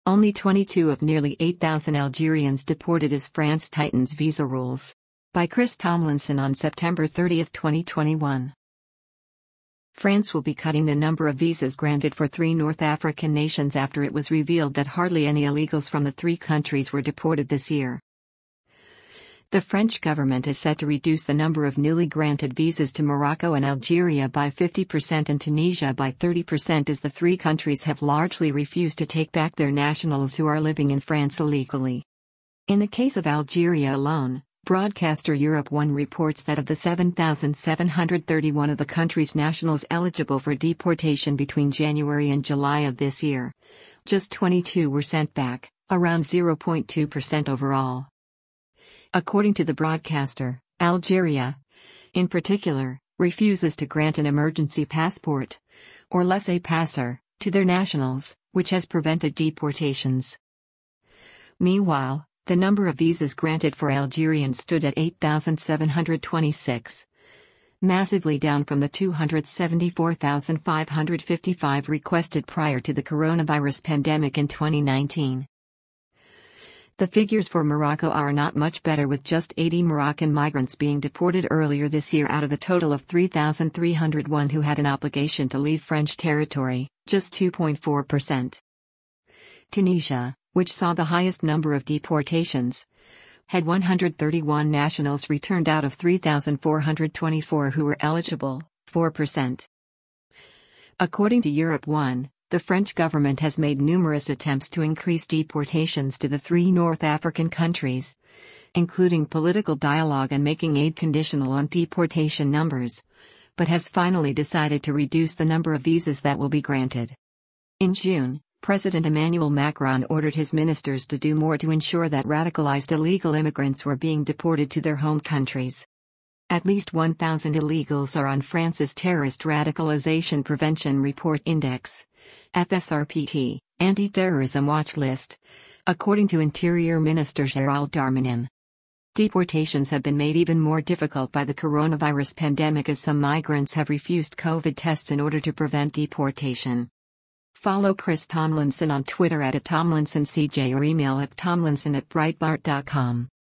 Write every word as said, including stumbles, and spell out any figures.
Only twenty-two of nearly eight thousand Algerians deported as France tightens visa rules. By Chris Tomlinson on September thirtieth, twenty twenty-one. France will be cutting the number of visas granted for three North African nations after it was revealed that hardly any illegals from the three countries were deported this year. The French government is set to reduce the number of newly granted visas to Morocco and Algeria by fifty percent and Tunisia by thirty percent as the three countries have largely refused to take back their nationals who are living in France illegally. In the case of Algeria alone, broadcaster Europe one reports that of the seven thousand seven hundred thirty-one of the country's nationals eligible for deportation between January and July of this year, just twenty-two were sent back, around zero point two percent overall. According to the broadcaster, Algeria, in particular, refuses to grant an emergency passport, or laissez-passer, to their nationals, which has prevented deportations. Meanwhile, the number of visas granted for Algerians stood at eight thousand seven hundred twenty-six, massively down from the two hundred seventy-four thousand five hundred fifty-five requested prior to the coronavirus pandemic in twenty nineteen. The figures for Morocco are not much better, with just eighty Moroccan migrants being deported earlier this year out of a total of three thousand three hundred one who had an obligation to leave French territory, just two point four percent. Tunisia, which saw the highest number of deportations, had one hundred thirty-one nationals returned out of three thousand four hundred twenty-four who were eligible, four percent. According to Europe one, the French government has made numerous attempts to increase deportations to the three North African countries, including political dialogue and making aid conditional on deportation numbers, but has finally decided to reduce the number of visas that will be granted. In June, President Emmanuel Macron ordered his ministers to do more to ensure that radicalized illegal immigrants were being deported to their home countries. At least one thousand illegals are on France's Terrorist Radicalization Prevention Report Index, F S R P T, anti-terrorism watch list, according to Interior Minister Gérald Darmanin. Deportations have been made even more difficult by the coronavirus pandemic as some migrants have refused COVID tests in order to prevent deportation. Follow Chris Tomlinson on Twitter at Tomlinson C J or email at tomlinson at breitbart dot com.